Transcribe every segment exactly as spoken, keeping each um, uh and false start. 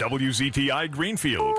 W Z T I Greenfield.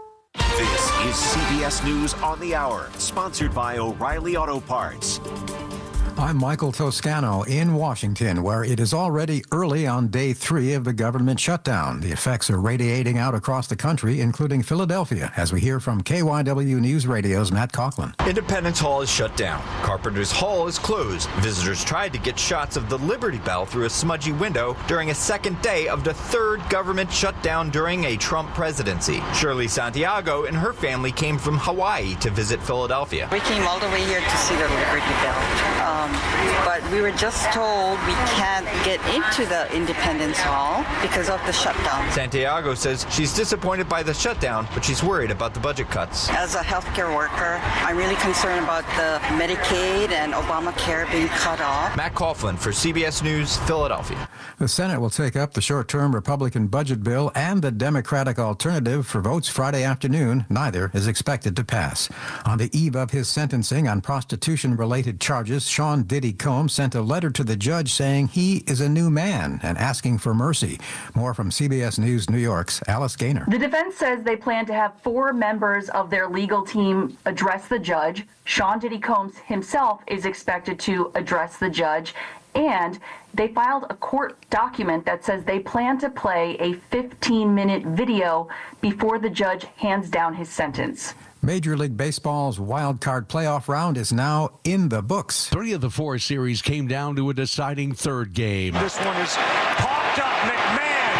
This is C B S News on the Hour, sponsored by O'Reilly Auto Parts. I'm Michael Toscano in Washington, where it is already early on day three of the government shutdown. The effects are radiating out across the country, including Philadelphia, as we hear from K Y W News Radio's Matt Coughlin. Independence Hall is shut down. Carpenter's Hall is closed. Visitors tried to get shots of the Liberty Bell through a smudgy window during a second day of the third government shutdown during a Trump presidency. Shirley Santiago and her family came from Hawaii to visit Philadelphia. We came all the way here to see the Liberty Bell. Um, but we were just told we can't get into the Independence Hall because of the shutdown. Santiago says she's disappointed by the shutdown, but she's worried about the budget cuts. As a healthcare worker, I'm really concerned about the Medicaid and Obamacare being cut off. Matt Coughlin for C B S News, Philadelphia. The Senate will take up the short-term Republican budget bill and the Democratic alternative for votes Friday afternoon. Neither is expected to pass. On the eve of his sentencing on prostitution-related charges, Sean Diddy Combs sent a letter to the judge saying he is a new man and asking for mercy. More from C B S News New York's Alice Gaynor. The defense says they plan to have four members of their legal team address the judge. Sean Diddy Combs himself is expected to address the judge. And they filed a court document that says they plan to play a fifteen-minute video before the judge hands down his sentence. Major League Baseball's wild card playoff round is now in the books. Three of the four series came down to a deciding third game. This one is popped up. McMahon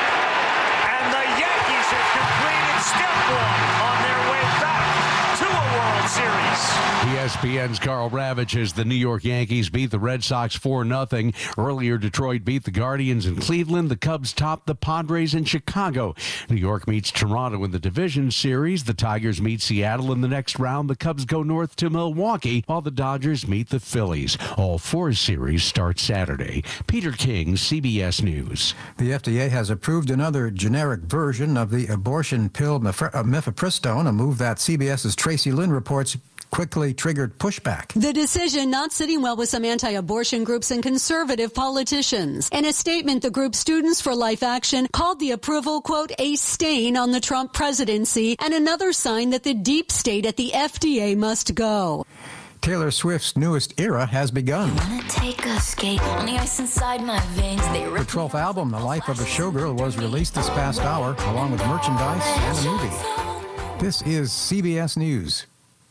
and the Yankees have completed step one on their way back to a World Series. E S P N's Carl Ravitch as the New York Yankees beat the Red Sox four nothing. Earlier, Detroit beat the Guardians in Cleveland. The Cubs topped the Padres in Chicago. New York meets Toronto in the division series. The Tigers meet Seattle in the next round. The Cubs go north to Milwaukee, while the Dodgers meet the Phillies. All four series start Saturday. Peter King, C B S News. The F D A has approved another generic version of the abortion pill mifepristone, a move that CBS's Tracy Lynn reports quickly triggered pushback. The decision not sitting well with some anti-abortion groups and conservative politicians. In a statement, the group Students for Life Action called the approval, quote, a stain on the Trump presidency and another sign that the deep state at the F D A must go. Taylor Swift's newest era has begun. Take a skate on the ice inside my veins. Her twelfth album, The Life of a Showgirl, was released this past hour, along with merchandise and a movie. This is C B S News.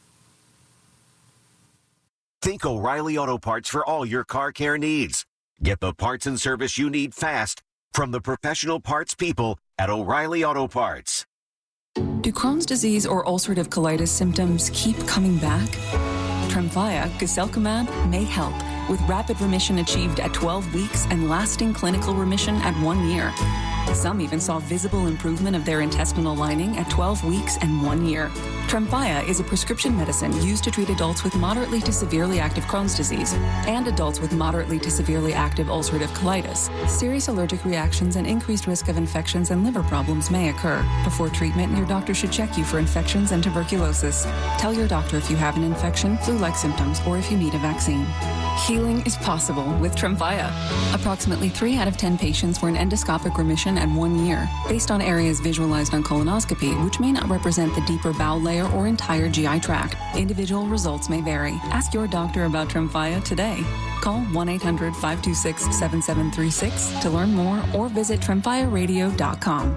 Think O'Reilly Auto Parts for all your car care needs. Get the parts and service you need fast from the professional parts people at O'Reilly Auto Parts. Do Crohn's disease or ulcerative colitis symptoms keep coming back? Tremfya, guselkumab, may help, with rapid remission achieved at twelve weeks and lasting clinical remission at one year. Some even saw visible improvement of their intestinal lining at twelve weeks and one year. Tremfya is a prescription medicine used to treat adults with moderately to severely active Crohn's disease and adults with moderately to severely active ulcerative colitis. Serious allergic reactions and increased risk of infections and liver problems may occur. Before treatment, your doctor should check you for infections and tuberculosis. Tell your doctor if you have an infection, flu-like symptoms, or if you need a vaccine. Healing is possible with Tremfya. Approximately three out of ten patients were in endoscopic remission at one year, based on areas visualized on colonoscopy, which may not represent the deeper bowel layer or entire G I tract. Individual results may vary. Ask your doctor about Tremfya today. Call one eight hundred, five two six, seven seven three six to learn more or visit tremfya radio dot com.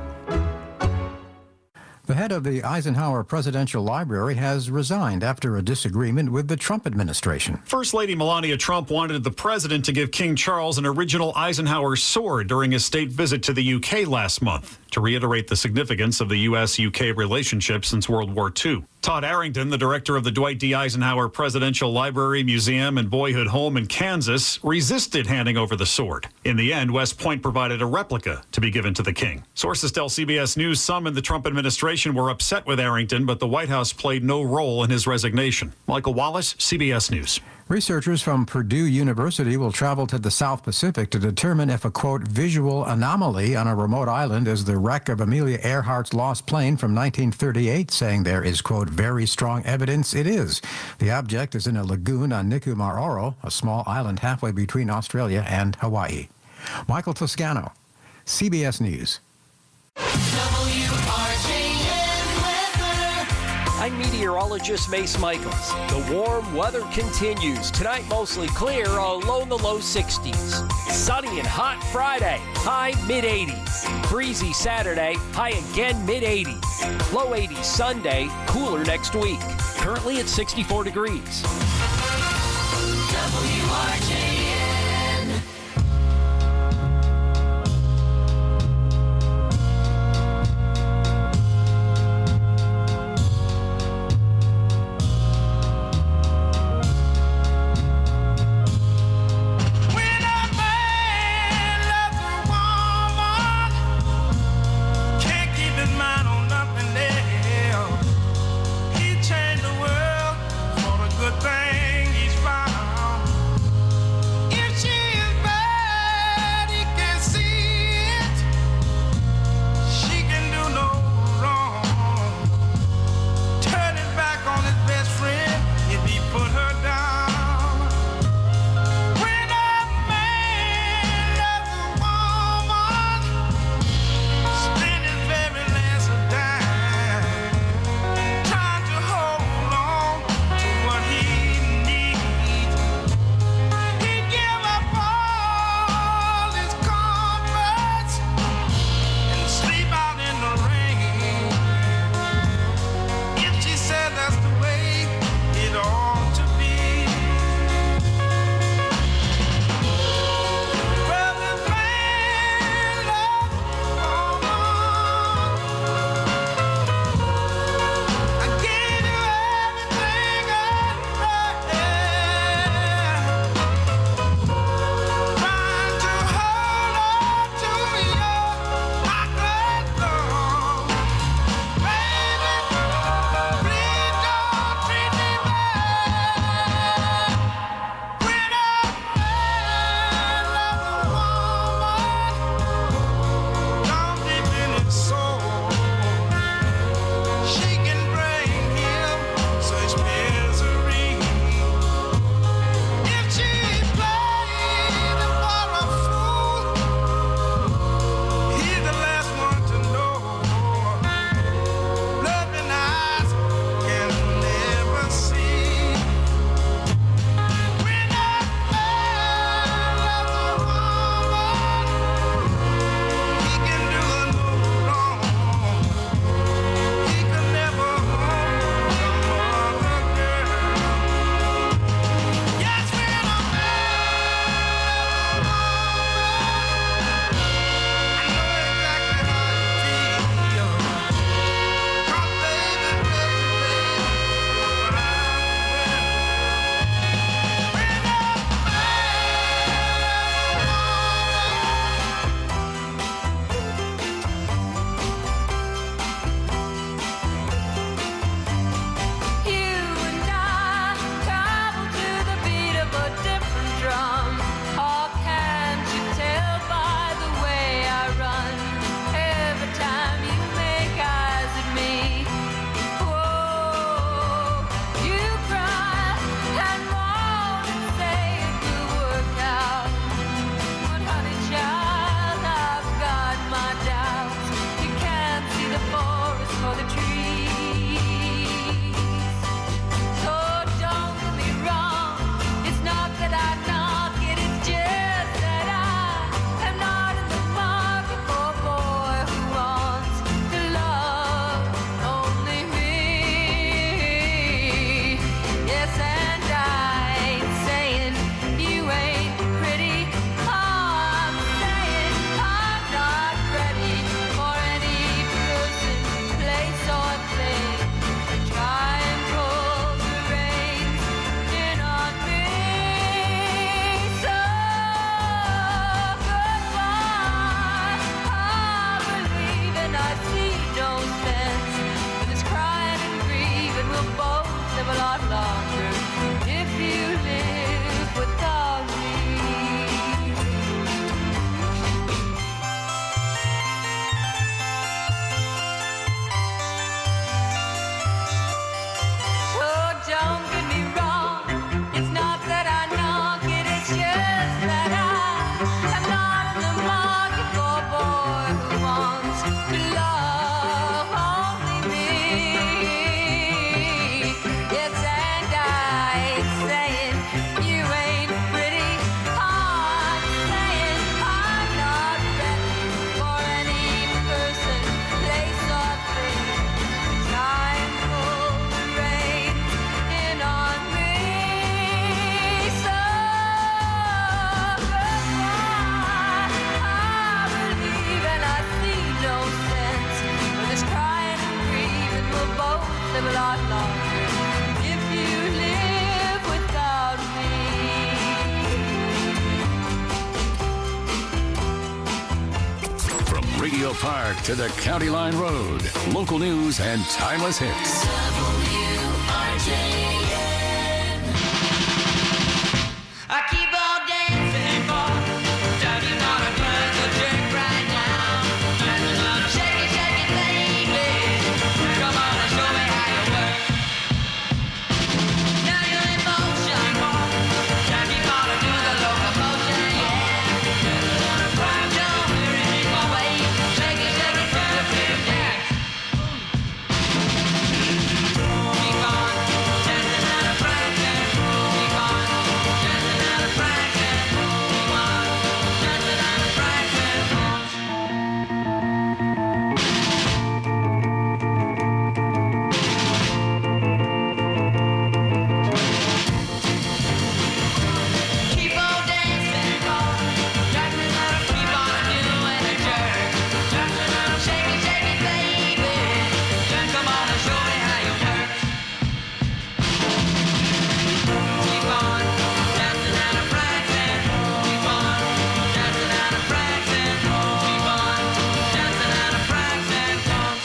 The head of the Eisenhower Presidential Library has resigned after a disagreement with the Trump administration. First Lady Melania Trump wanted the president to give King Charles an original Eisenhower sword during his state visit to the U K last month, to reiterate the significance of the U S U K relationship since World War Two. Todd Arrington, the director of the Dwight D. Eisenhower Presidential Library, Museum, and Boyhood Home in Kansas, resisted handing over the sword. In the end, West Point provided a replica to be given to the king. Sources tell C B S News some in the Trump administration were upset with Arrington, but the White House played no role in his resignation. Michael Wallace, C B S News. Researchers from Purdue University will travel to the South Pacific to determine if a, quote, visual anomaly on a remote island is the wreck of Amelia Earhart's lost plane from nineteen thirty-eight, saying there is, quote, very strong evidence it is. The object is in a lagoon on Nikumaroro, a small island halfway between Australia and Hawaii. Michael Toscano, C B S News. W meteorologist Mace Michaels. The warm weather continues. Tonight mostly clear, a low in the low sixties. Sunny and hot Friday, high mid eighties. Breezy Saturday, high again mid eighties. Low eighties Sunday, cooler next week. Currently at sixty-four degrees. W R J N. Thing he's found. Radio Park to the County Line Road. Local news and timeless hits. W R J N. I keep on dancing for Johnny not a club to jerk right now. Shake it, shake it, baby. Come on and show me how you work. Now you're in motion, boy. Johnny ought to do the locomotion, yeah. Don't hurry me away. Shake it, shake it, shake it, shake it, dance. Keep on dancing out of practice. Keep on dancing out of practice. Keep on dancing out of practice. Keep on dancing, boy. Dancing out of, keep on doing a jerk. Dancing out of, shake it, shake it, baby. Come on and show me how you work. Keep on dancing out of practice. Keep on dancing out of practice. Keep on dancing out of practice.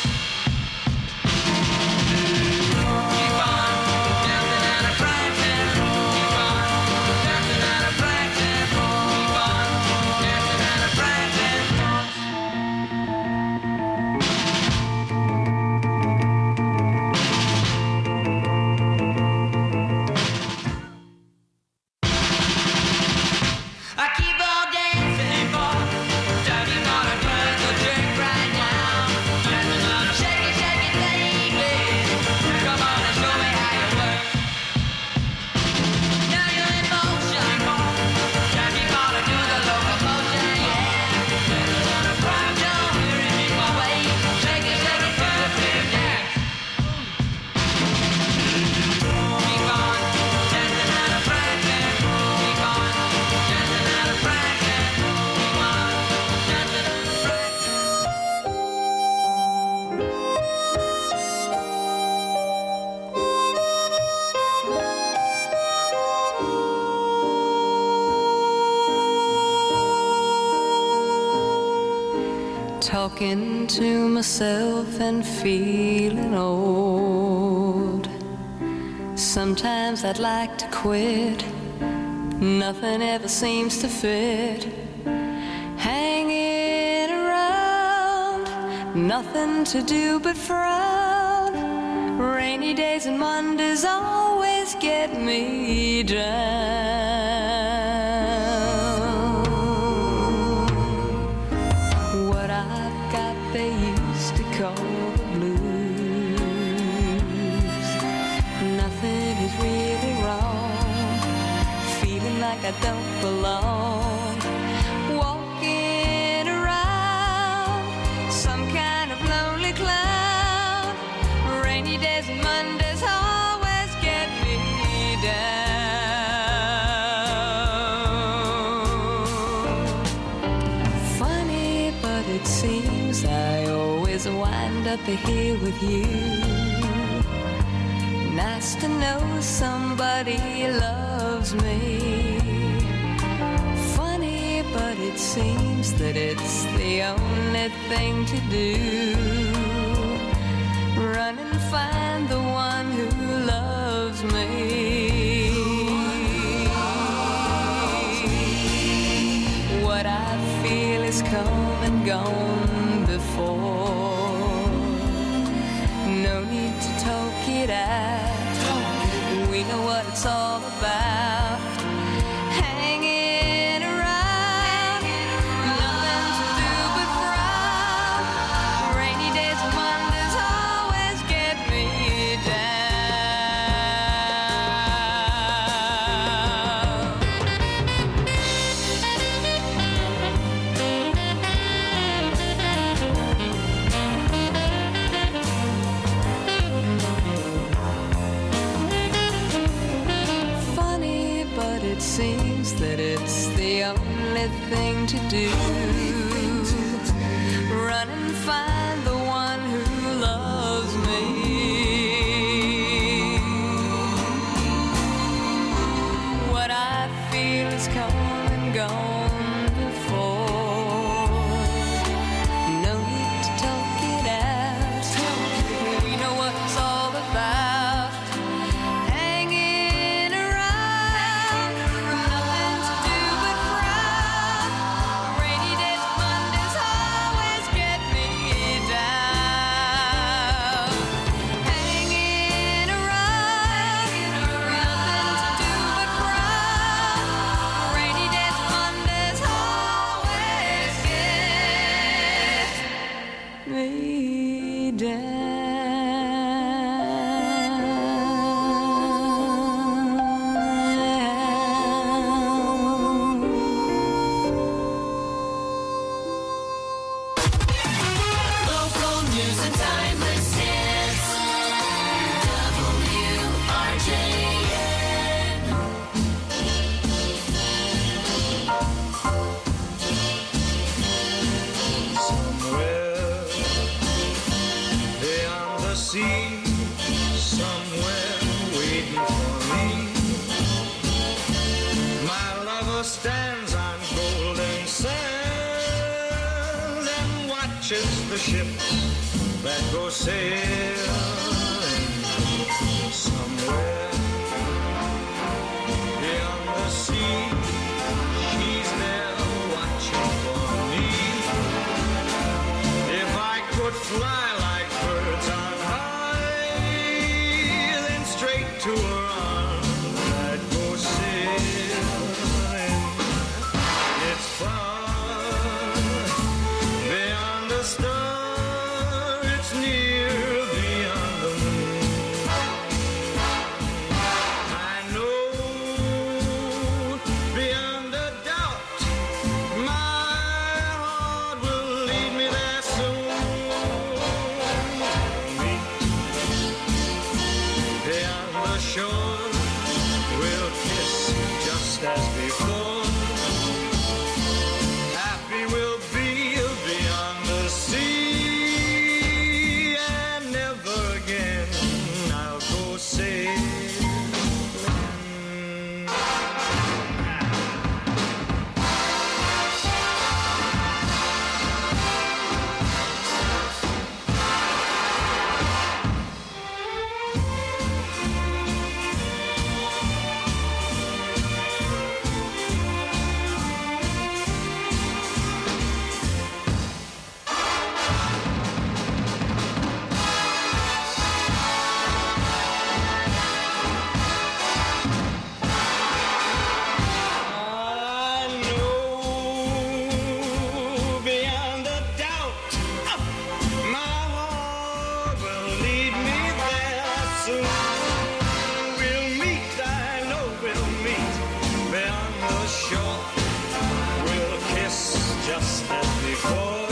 Keep on dancing out of practice. Keep on dancing out of practice. Keep on dancing out of practice. I keep on dancing for Johnny not a club to jerk right now. Shake it, shake it, baby. Come on and show me how you work. Now you're in motion, boy. Johnny ought to do the locomotion, yeah. Don't hurry me away. Shake it, shake it, shake it, shake it, dance. Keep on dancing out of practice. Keep on dancing out of practice. Keep on dancing out of practice. Talking to myself and feeling old. Sometimes I'd like to quit. Nothing ever seems to fit. Hanging around, nothing to do but frown. Rainy days and Mondays always get me down. What I've got they used to call the blues. Nothing is really wrong. Feeling like I don't belong. Walking around some kind of lonely cloud. Rainy days and Mondays always get me down. Funny, but it seems I always wind up here with you. Nice to know somebody loves me. Funny, but it seems that it's the only thing to do. Run and find the one who loves me. What I feel is come and gone before. No need to talk it out. We know what it's all about. Hanging around, nothing to do but frown. Rainy days and Mondays always get me Funny, but it seems that it's the only thing to do. Run and find the one who loves me. What I feel is come and gone before. No or stands on golden sands and watches the ships that go sailing somewhere beyond the sea. She's there watching for me. If I could fly like birds on high, then straight to her arms I'd go sailing. It's far beyond the star, it's near beyond the moon. I know beyond a doubt my heart will lead me there soon. Meet beyond the shore, we'll kiss just as before. Happy we'll be beyond the sea, and never again I'll go sailing. I know beyond a doubt my heart will lead me there soon. We'll meet, I know we'll meet beyond the shore. We'll kiss just as before.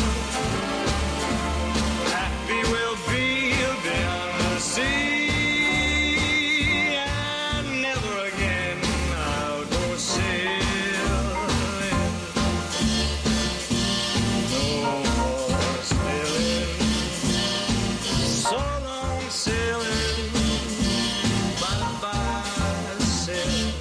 Happy we'll be beyond the sea, and never again I'll go sailing. No more sailing. So long sailing. Bye bye sailing.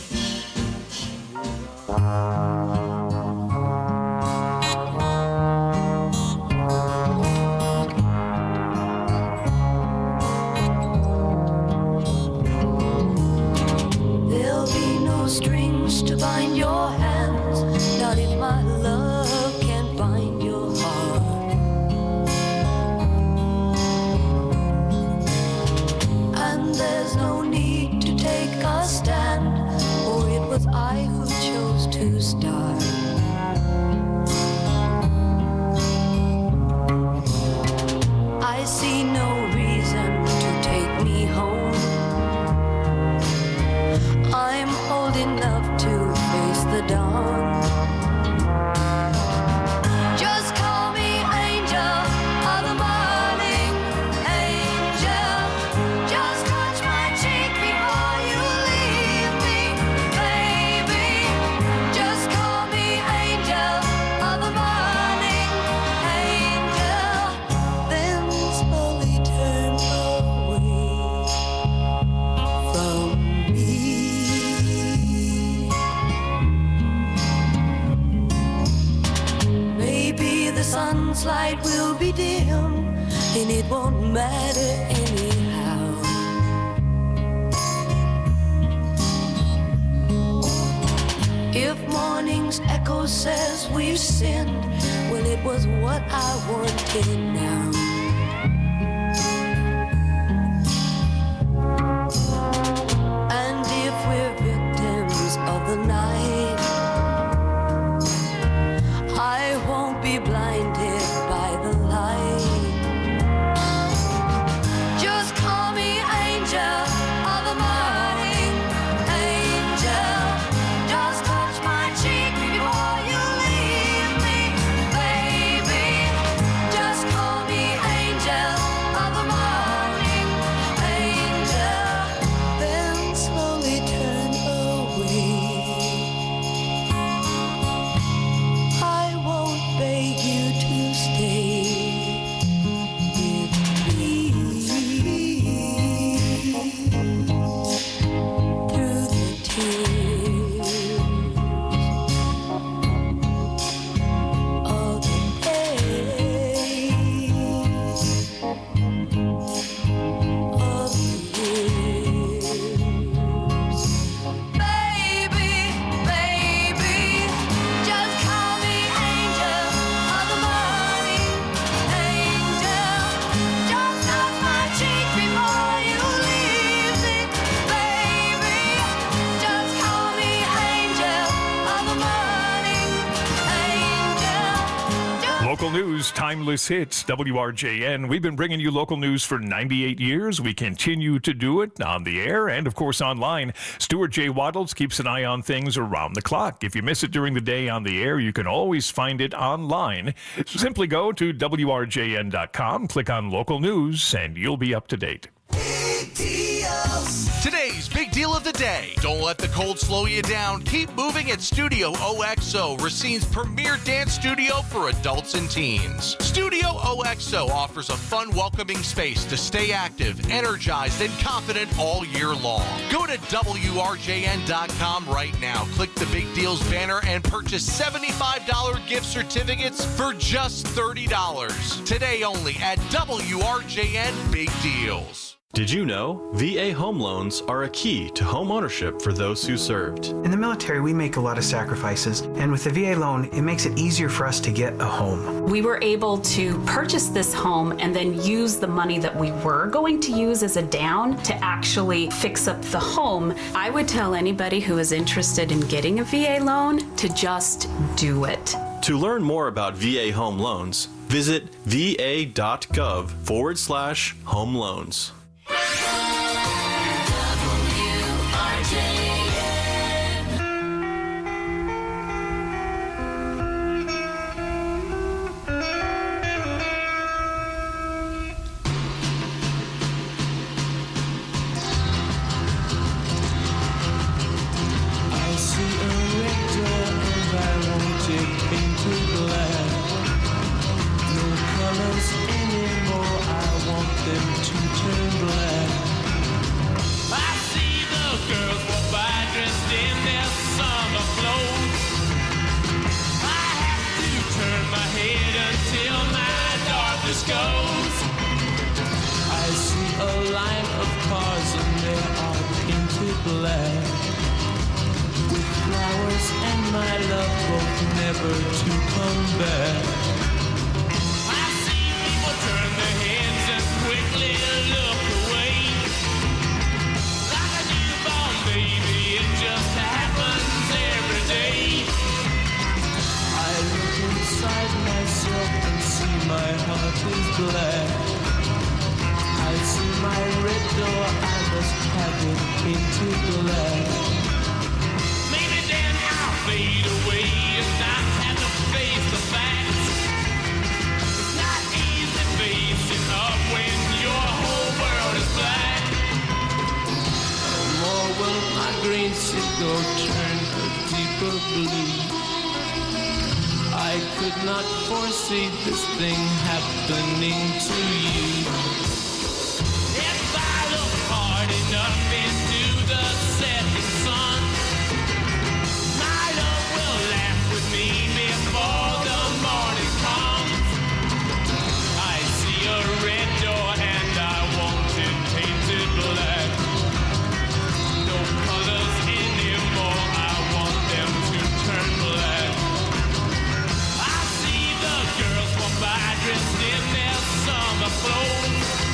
There'll be no strings to bind your hands, not if my love can't bind your heart. And there's no need to take a stand, for it was I who chose to start. I see no reason to take me home. I'm old enough to face the dawn. Just call me angel of the morning, angel. Just touch my cheek before you leave me, baby. Just call me angel of the morning, angel. Then slowly turn away from me. Maybe the sun's light will be dim, and it won't matter anyhow. If morning's echo says we've sinned, well, it was what I wanted now. And if we're victims of the night, I won't be blinded by the light. Just call me angel of the morning, angel. Just touch my cheek before you leave me, baby. Just call me Local news, timeless hits, W R J N. We've been bringing you local news for ninety-eight years. We continue to do it on the air and, of course, online. Stuart J. Waddles keeps an eye on things around the clock. If you miss it during the day on the air, you can always find it online. Simply go to W R J N dot com, click on local news, and you'll be up to date. Today's big deal of the day. Don't let the cold slow you down. Keep moving at Studio O X O, Racine's premier dance studio for adults and teens. Studio O X O offers a fun, welcoming space to stay active, energized, and confident all year long. Go to W R J N dot com right now. Click the Big Deals banner and purchase seventy-five dollars gift certificates for just thirty dollars. Today only at W R J N Big Deals. Did you know V A home loans are a key to home ownership for those who served? In the military, we make a lot of sacrifices, and with the V A loan, it makes it easier for us to get a home. We were able to purchase this home and then use the money that we were going to use as a down to actually fix up the home. I would tell anybody who is interested in getting a V A loan to just do it. To learn more about V A home loans, visit va.gov forward slash home loans. Dressed in their summer clothes.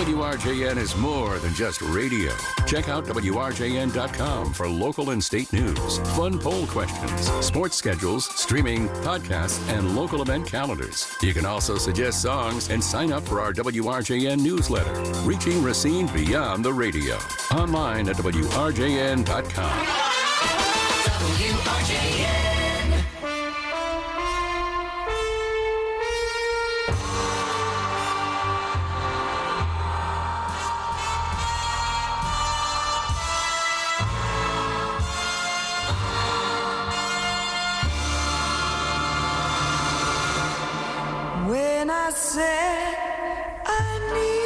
W R J N is more than just radio. Check out W R J N dot com for local and state news, fun poll questions, sports schedules, streaming, podcasts, and local event calendars. You can also suggest songs and sign up for our W R J N newsletter, reaching Racine beyond the radio. Online at W R J N dot com. W R J N. When I said I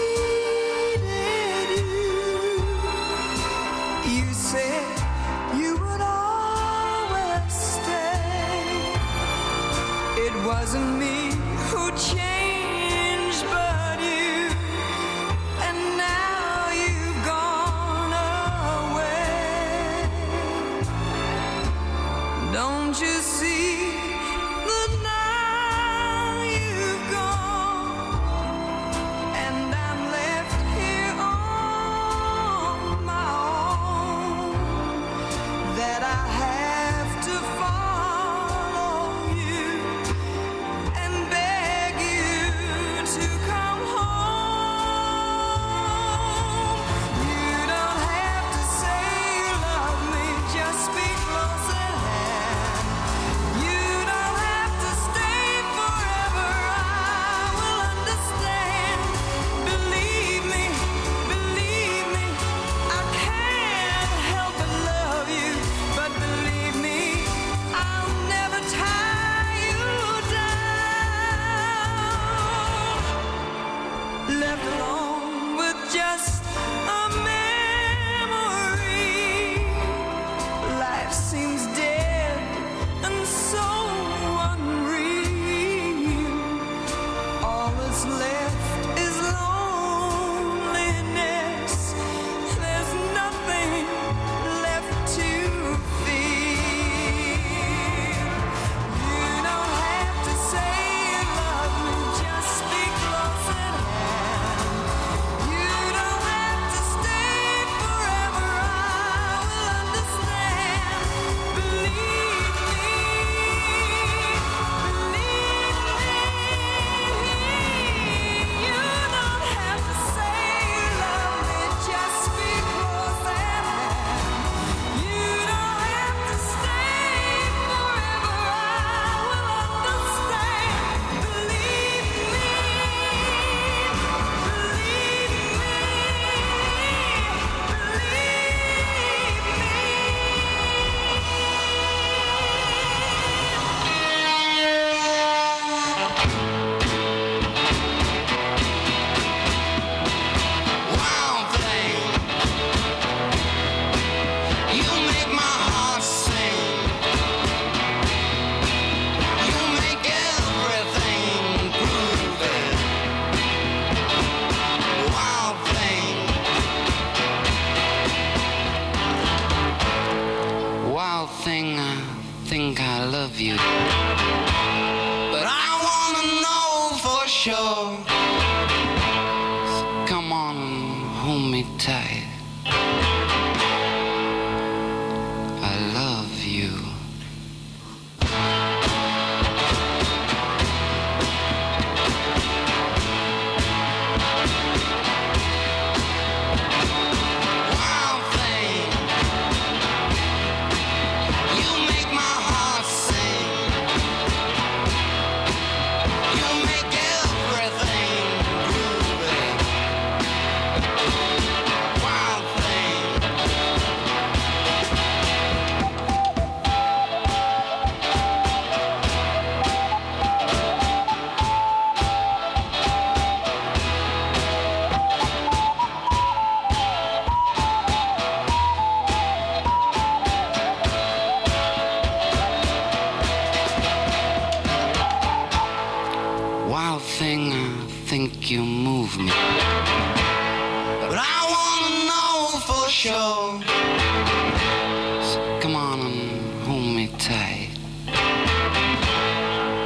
needed you, you said you would always stay. It wasn't me who changed, but you, and now you've gone away. Don't you see?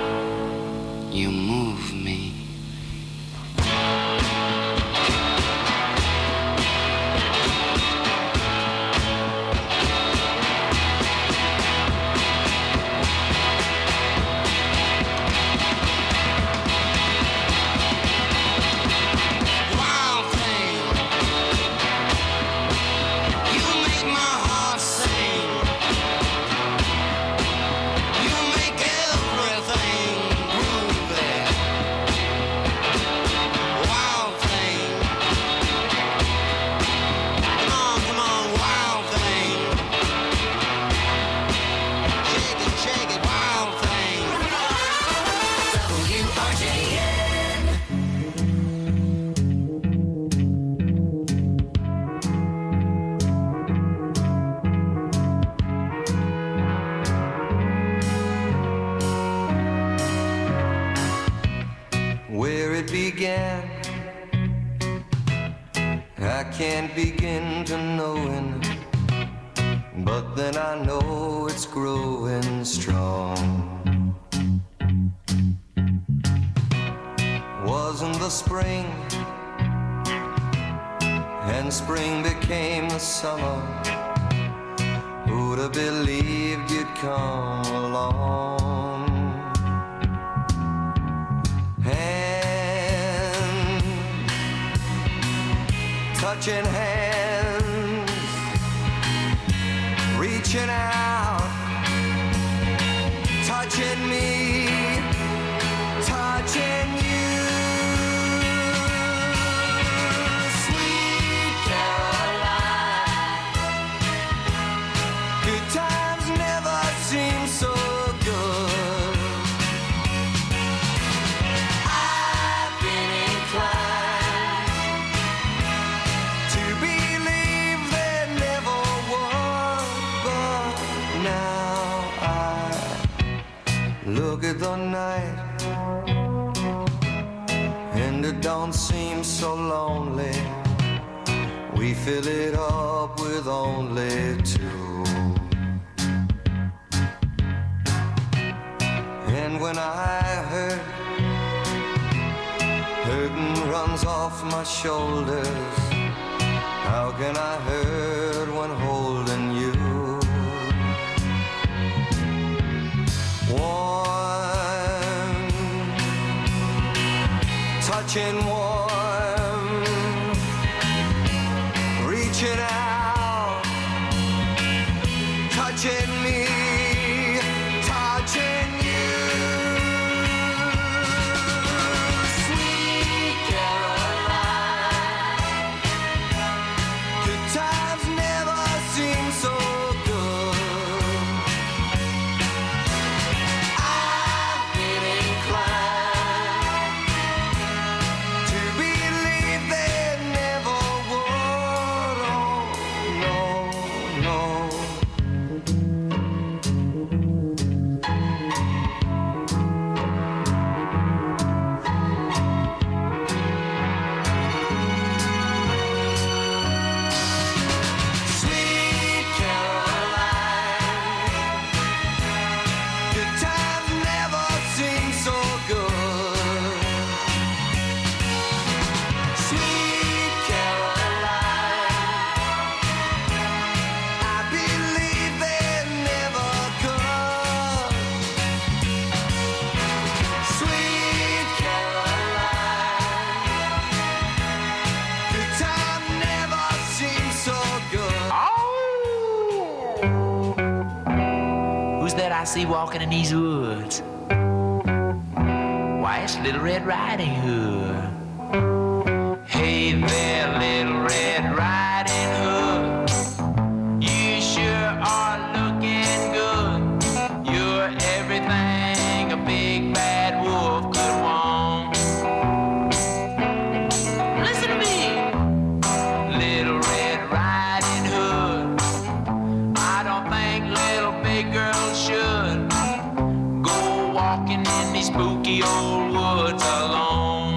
You move me. can't begin to knowing, but then I know it's growing strong. Wasn't the spring, and spring became the summer. Who'd have believed you'd come along? Hand, touching hands, reaching out, touching me, touching you. Sweet Caroline, good times never seem so good. I've been inclined to believe there never was, but now I look at the night and it don't seem so lonely. We fill it up with only two. And when I hurt, hurting runs off my shoulders. How can I hurt when holding you? Warm, touching warm, reaching out, touching me, touching you. Sweet Caroline, good times never seem so good. I've been inclined to believe there never would. Oh, no, no. Sweet Caroline, good times never seem so good. Sweet Caroline, I believe they never could. Sweet Caroline, good times never seem so good. Who's that I see walking in these woods? Why, it's Little Red Riding Hood. Hey there, Little Red Riding Hood. You sure are looking good. You're everything a big bad wolf could want. Listen to me, Little Red Riding Hood. I don't think little big girls should go walking in these spooky old woods alone.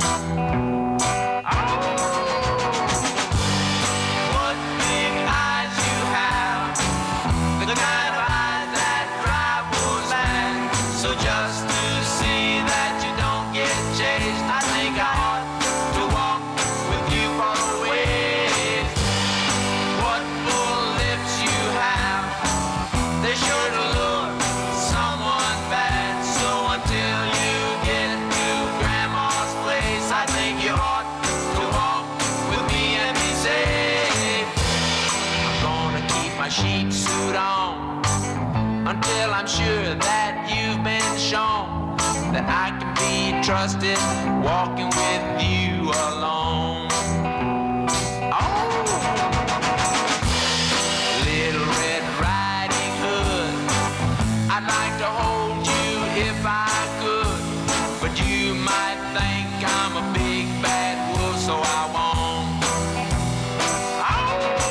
What big eyes you have, the kind of eyes that drive wolves mad. So just to see that you don't get chased, I think I ought to walk with you for a ways. What full lips you have, they sure to look someone bad. So until you get to Grandma's place, I think you ought to walk with me and be safe. I'm gonna keep my sheep suit on until I'm sure that you've been shown that I can be trusted walking with you alone. Oh, Little Red Riding Hood, I'd like to hold you if I could, but you might think I'm a big bad wolf, so I won't. Oh,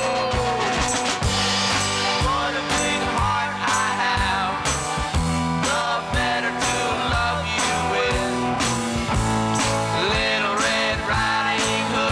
what a big heart I have, the better to love you with. Little Red Riding Hood.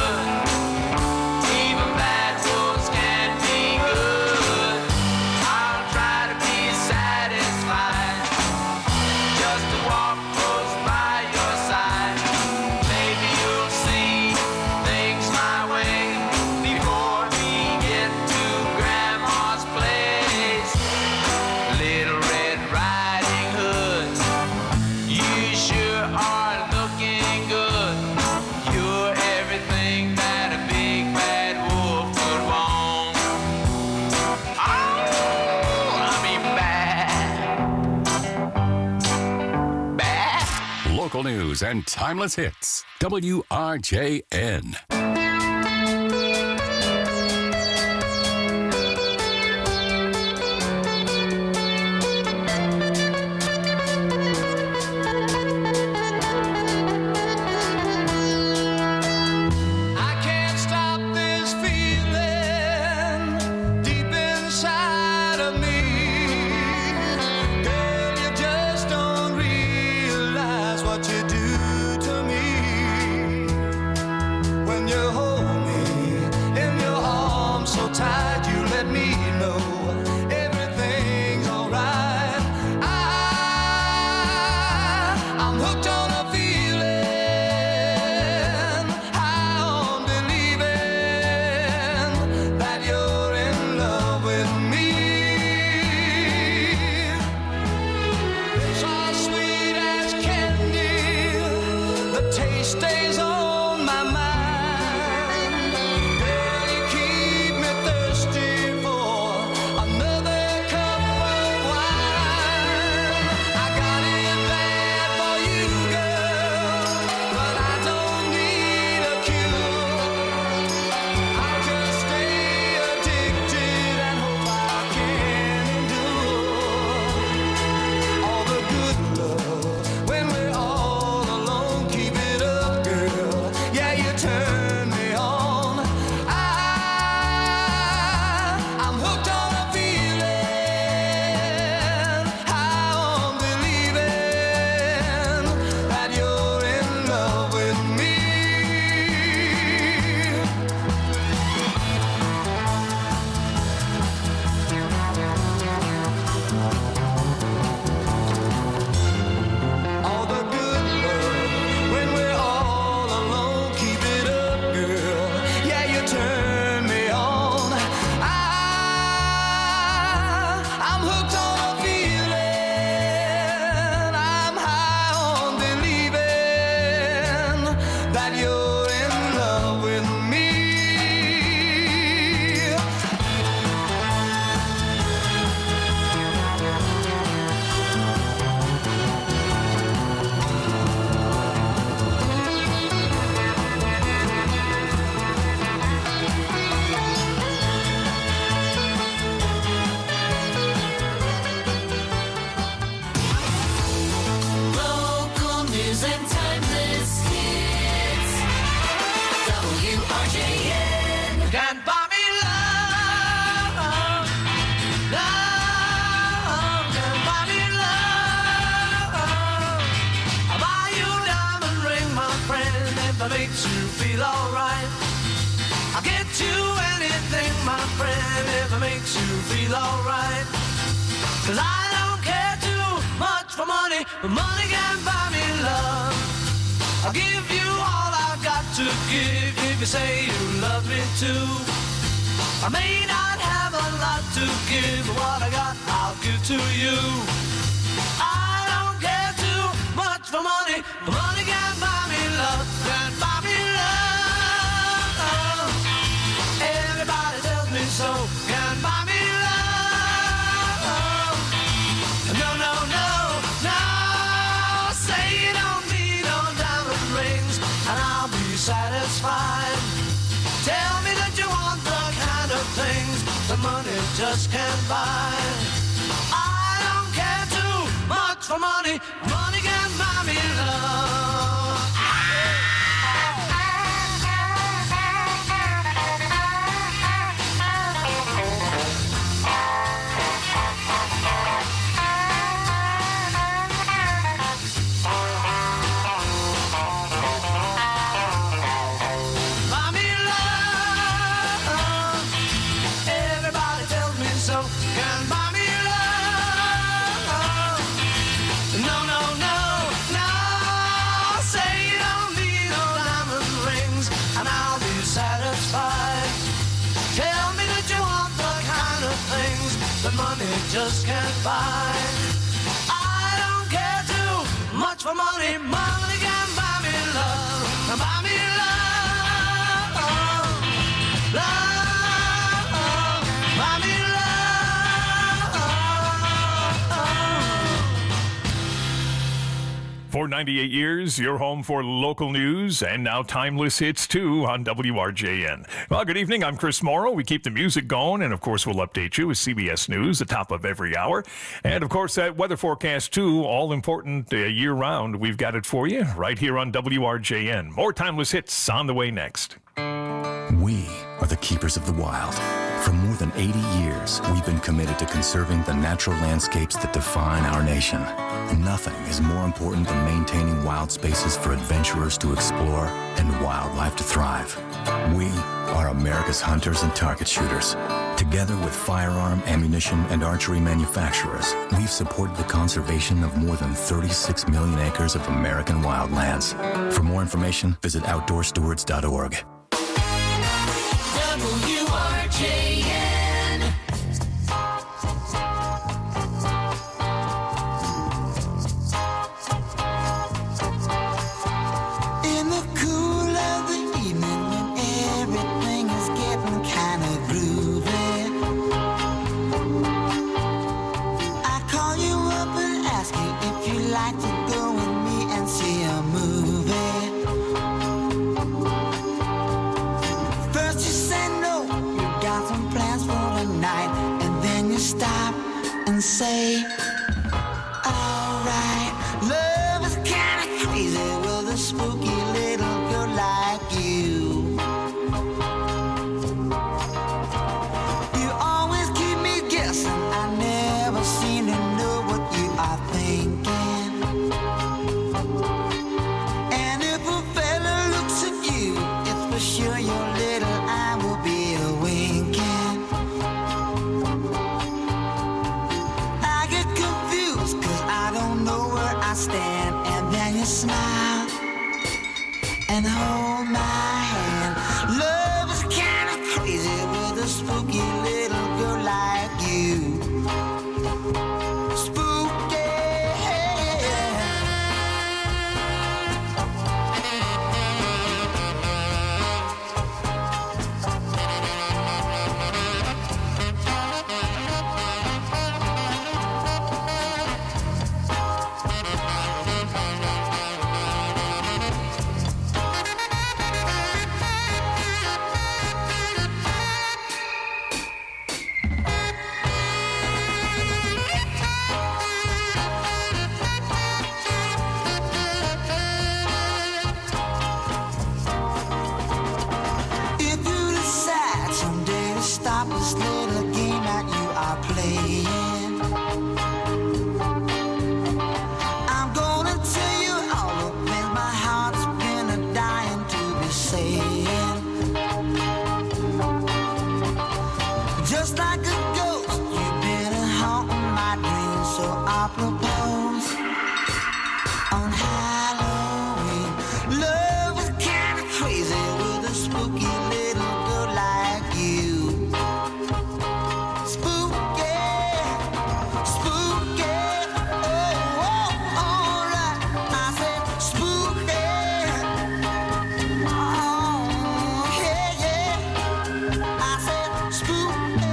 local news and timeless hits. W R J N. I can't stop this feeling deep inside of me. Girl, you just don't realize what you do to me. When you hold me in your arms so tight, you let me know everything's alright. I, I'm hooked on a feeling. I'm believing that you're in love with me. So sweet as candy, the taste stays on my mind. Girl, you keep me thirsty for another cup of wine. I got it bad for you, girl, but I don't need a cure. I'll just stay addicted and hope I can endure all the good love when we're all alone. Keep it up, girl. Yeah, you turn me on. I, I'm hooked on a feeling. I'm believing that you're in love with me. All the good love when we're all alone. Keep it up, girl. Yeah, you turn me on. I, I'm hooked on a feeling. I'm high on believing that you're in love with me. Local news and timeless hits. W R J N. Can't buy me love. Love. Can't buy me love. I'll buy you a diamond ring, my friend, if it makes you feel alright. I'll get you anything, my friend, if it makes you feel alright. Cause I don't care too much for money, but money can't buy me love. I'll give you all I've got to give if you say you love me too. I may not have a lot to give, but what I got I'll give to you. I don't care too much for money, but money can't buy me love. Can't buy me love. Everybody tells me so. Can't buy me love. No, no, no, no. Say you don't need no diamond rings, and I'll be satisfied. Tell me that you want the kind of things that money just can't buy. I don't care too much for money. Money can't buy me love. Buy me love. Everybody tells me so. Can't buy me love. No, no, no, no. Say you don't need no diamond rings, and I'll be satisfied. Tell me that you want the kind of things that money just can't buy. I don't care too much for money. Money can buy me love. Buy me love. Love. Buy me love. For ninety-eight years, your home for local news and now timeless hits too on W R J N. Well, good evening. I'm Chris Morrow. We keep the music going, and of course, we'll update you with C B S News at the top of every hour. And of course, that weather forecast too, all important uh, year round. We've got it for you right here on W R J N. More timeless hits on the way next. We are the keepers of the wild. For more than eighty years, we've been committed to conserving the natural landscapes that define our nation. Nothing is more important than maintaining wild spaces for adventurers to explore and wildlife to thrive. We are America's hunters and target shooters. Together with firearm, ammunition, and archery manufacturers, we've supported the conservation of more than thirty-six million acres of American wildlands. For more information, visit outdoor stewards dot org. W R J N. In the cool of the evening when everything is getting kind of groovy, I call you up and ask you if you'd like to go with me and see a movie. First you say no, you got some plans for the night, and then you stop and say, alright, love is kinda crazy with a spooky little girl like you. You always keep me guessing, I never seem to know what you are thinking. And if a fella looks at you, it's for sure your little eye will be a winking. I get confused cause I don't know where I stand, and then you smile and hold my hand. Love is kinda crazy with a spooky little girl like you. Spooky. If you decide someday to stop this little game that you are playing, I'm gonna tell you all the things my heart's been a dying to be saying. Just like a ghost, you've been a haunting my dreams, so I propose on Halloween. Love is kinda crazy with a spooky little girl like you. Spooky, spooky, oh, oh, alright. I said spooky, oh, yeah, yeah. I said spooky.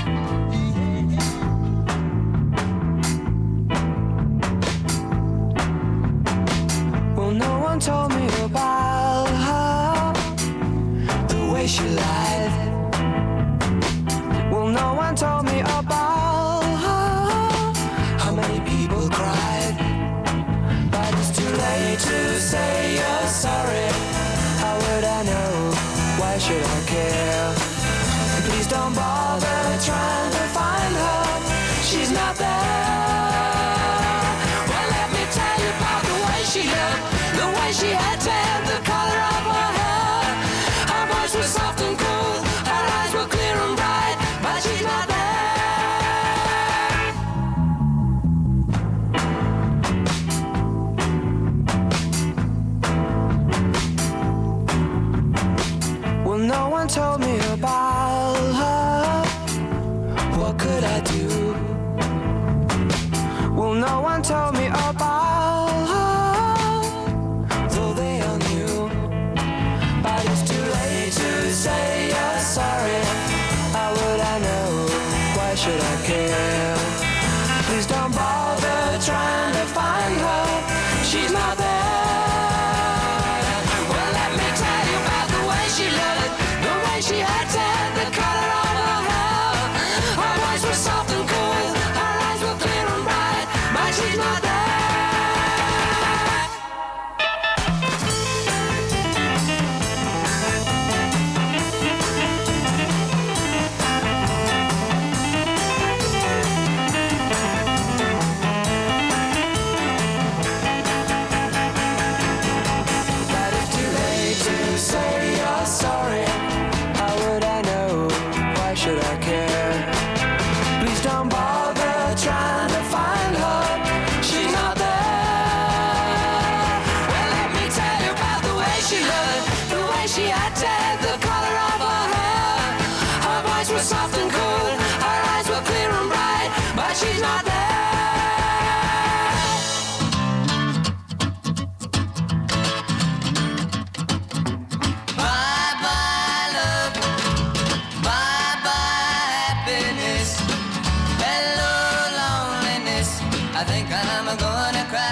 Well, no one told me about her, the way she lied. Well, no one told me about her, how many people cried. But it's too late to say you're sorry. How would I know? Why should I care? Please don't bother trying to find her. She's not there. Well, let me tell you about the way she looked, the way she had tan, the color of her hair. Her voice was soft and cool, her eyes were clear and bright, but she's not there. Well, no one told me about her. What could I do? Well, no one told me about her, though they all knew. she had tagged the color of her hair. Her voice was soft and cool, her eyes were clear and bright, but she's not there. Bye-bye love, bye-bye happiness, hello loneliness, I think I'm gonna cry.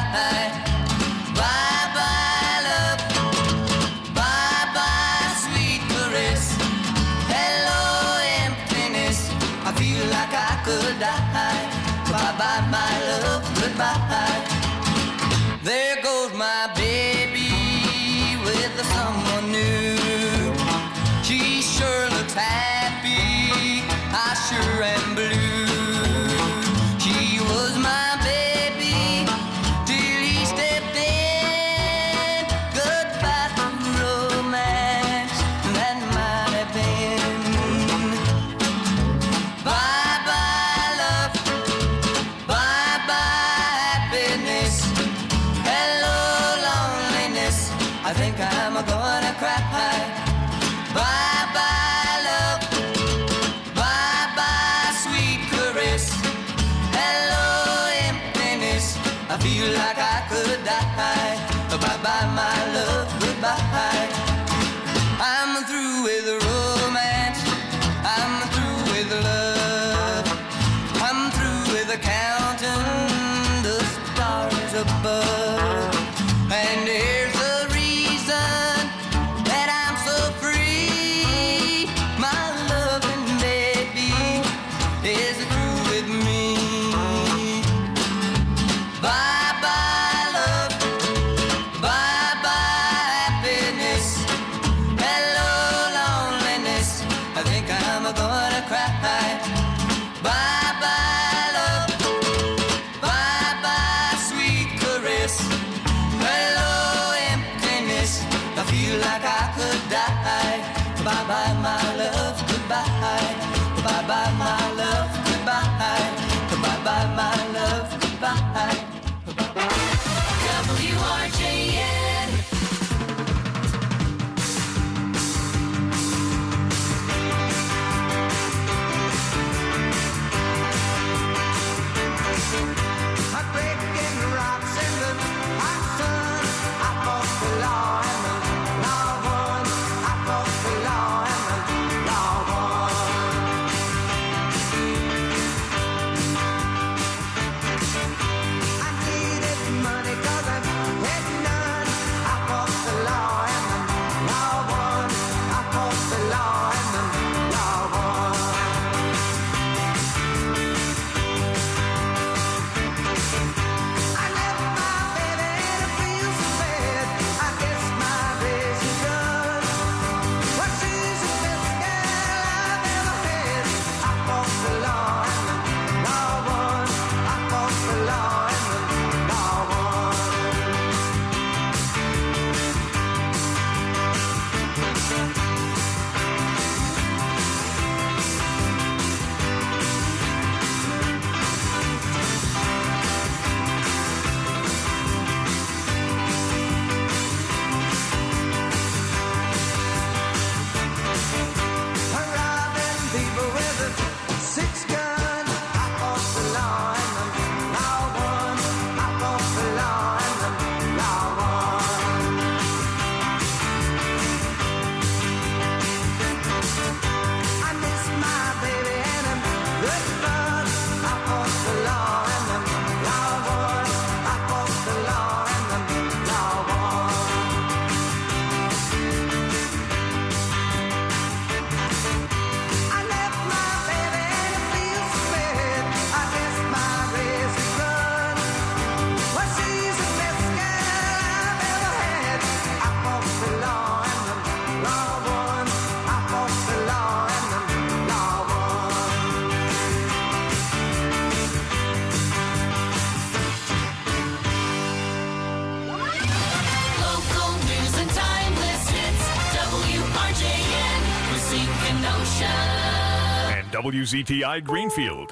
Bye-bye love, bye-bye sweet caress, hello emptiness, I feel like I could die. Bye-bye my love, goodbye. There goes my baby with someone new. She sure looks happy, I sure am blue. She was my baby till he stepped in. Goodbye to romance, that might have been. Bye-bye love, bye-bye happiness, hello loneliness, I think I'm gonna cry. Bye-bye love, bye-bye sweet caress, hello emptiness, I feel like I could die. Bye-bye my love, goodbye. I'm through with romance, I'm through with love, I'm through with counting the stars above. And here's the reason that I'm so free. My loving baby is through with me. Bye-bye love, bye-bye happiness, hello loneliness, I think I'm gonna cry. Bye-bye love, bye-bye sweet caress, hello emptiness, I feel like I could die. Bye-bye my love, goodbye. Bye-bye my love, goodbye. Bye-bye my love, goodbye. W R J N. Heartbreaking rocks in the hot sun. I fought the law and the law won. I fought the law and the law won. I needed money 'cause I had none. I fought the law and the law won. I fought the law and the law won. I left my baby and I feel so bad. I guess my days are done. Well, she's the best girl I've ever had. I fought the law and the law won. I fought the law and the law won. Robbing people with a six gun. I fought the law and the law won. I fought the law and the law won. I miss my baby and I'm good fun. I fought the law and the law won. I fought the law and the law won. I left my baby and it feels so bad. I guess my race is run. Well, she's the best girl I've ever had. I fought the law and the law won. I fought the law and the law won. Local news and timeless hits. W R J N. Racine Kenosha. And W Z T I Greenfield.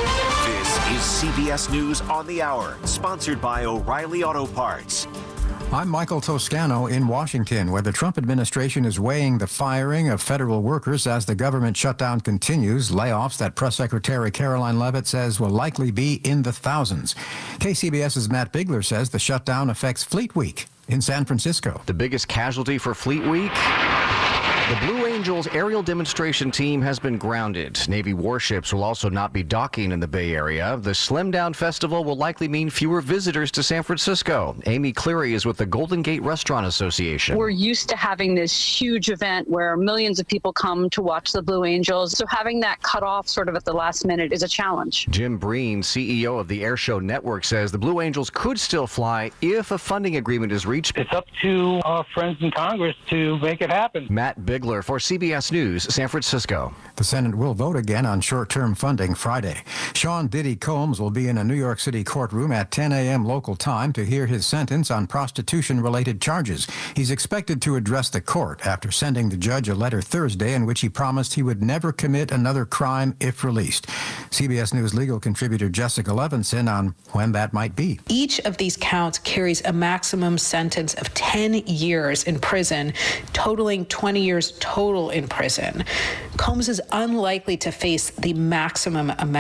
This is C B S News on the Hour, sponsored by O'Reilly Auto Parts. I'm Michael Toscano in Washington, where the Trump administration is weighing the firing of federal workers as the government shutdown continues. Layoffs that Press Secretary Caroline Leavitt says will likely be in the thousands. K C B S's Matt Bigler says the shutdown affects Fleet Week in San Francisco. The biggest casualty for Fleet Week? The Blue Angels aerial demonstration team has been grounded. Navy warships will also not be docking in the Bay Area. The Slim Down Festival will likely mean fewer visitors to San Francisco. Amy Cleary is with the Golden Gate Restaurant Association. We're used to having this huge event where millions of people come to watch the Blue Angels, so having that cut off sort of at the last minute is a challenge. Jim Breen, C E O of the Airshow Network, says the Blue Angels could still fly if a funding agreement is reached. It's up to our friends in Congress to make it happen. Matt Bigler for C B S News, San Francisco. The Senate will vote again on short-term funding Friday. Sean Diddy Combs will be in a New York City courtroom at ten a.m. local time to hear his sentence on prostitution-related charges. He's expected to address the court after sending the judge a letter Thursday in which he promised he would never commit another crime if released. C B S News legal contributor Jessica Levinson on when that might be. Each of these counts carries a maximum sentence of ten years in prison, totaling twenty years total in prison. Combs is unlikely to face the maximum amount